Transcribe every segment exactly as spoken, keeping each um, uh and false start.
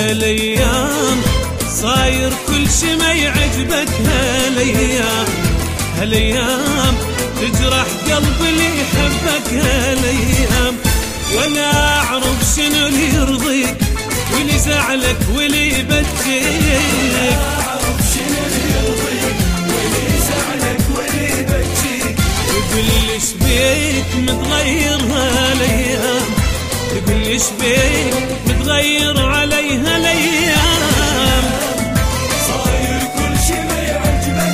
هالايام صاير كل شي ما يعجبك. هالايام هالايام تجرح قلب اللي يحبك. هالايام ولا اعرف شنو اللي يرضيك واللي زعلك واللي يبكيك. تقوليش بيك متغير هالايام، تقوليش بيك متغير عليها الايام. صاير كل شي ما يعجبك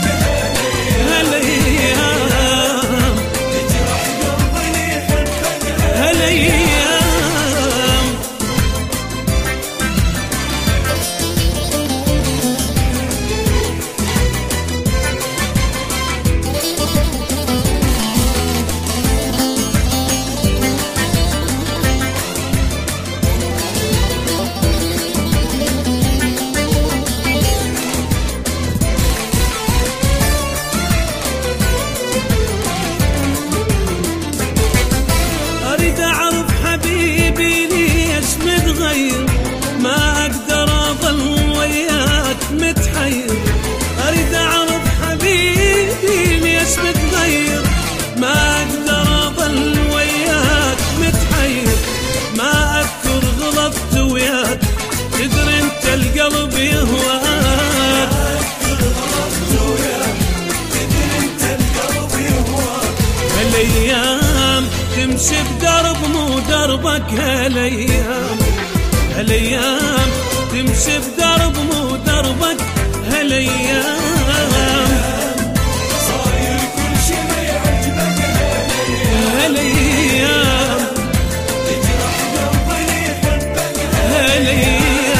هالايام، تجرح قلب اللي يحبك هالايام. ما اقدر اظل وياك متحير، اريد اعرف حبيبي ليش متغير. ما اقدر اظل وياك متحير، ما اذكر غلطت وياك، تدري انت القلب يهواك. هالايام تمشي بدرب مو دربك. هالايام هالايام تمشي بدرب مو دربك. هالايام صاير كل شي ما يعجبك. هالايام تجرح قلب اللي يحبك. هالايام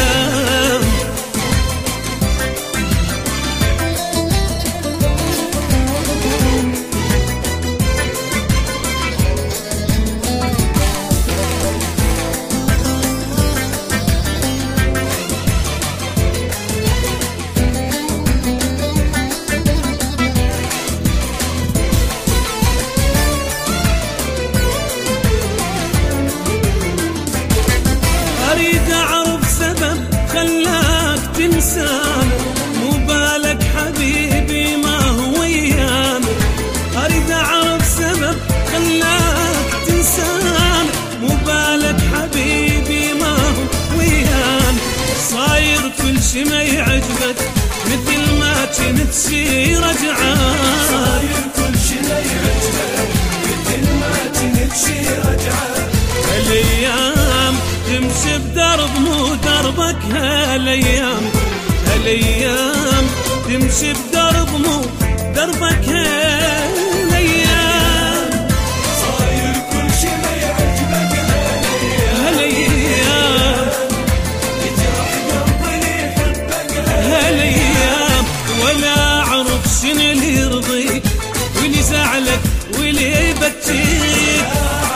اريد اعرف سبب خلاك تنسانا، مو بالك حبيبي ما هو ويانا. اريد اعرف سبب خلاك تنسانا، مو بالك حبيبي ما هو ويانا. صاير كل شي ما يعجبك مثل ما كنت شي رجعان. صاير كل شي ما يعجبك مثل ما كنت شي رجعان. هالايام تمشي بدرب مو دربك. هالايام هالايام تمشي بدرب مو دربك. هالايام صاير كل شي ما يعجبك. هالايام تجرح قلب اللي يحبك. هالايام ولا اعرف شنو اللي يرضيك واللي زعلك واللي يبكيك.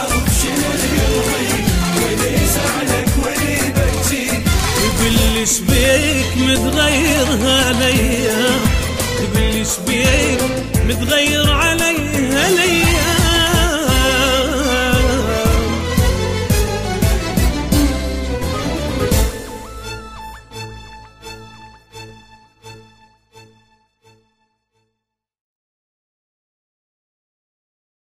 تقوليش بيك متغير هالايام، تقوليش بيك متغير علي هالايام.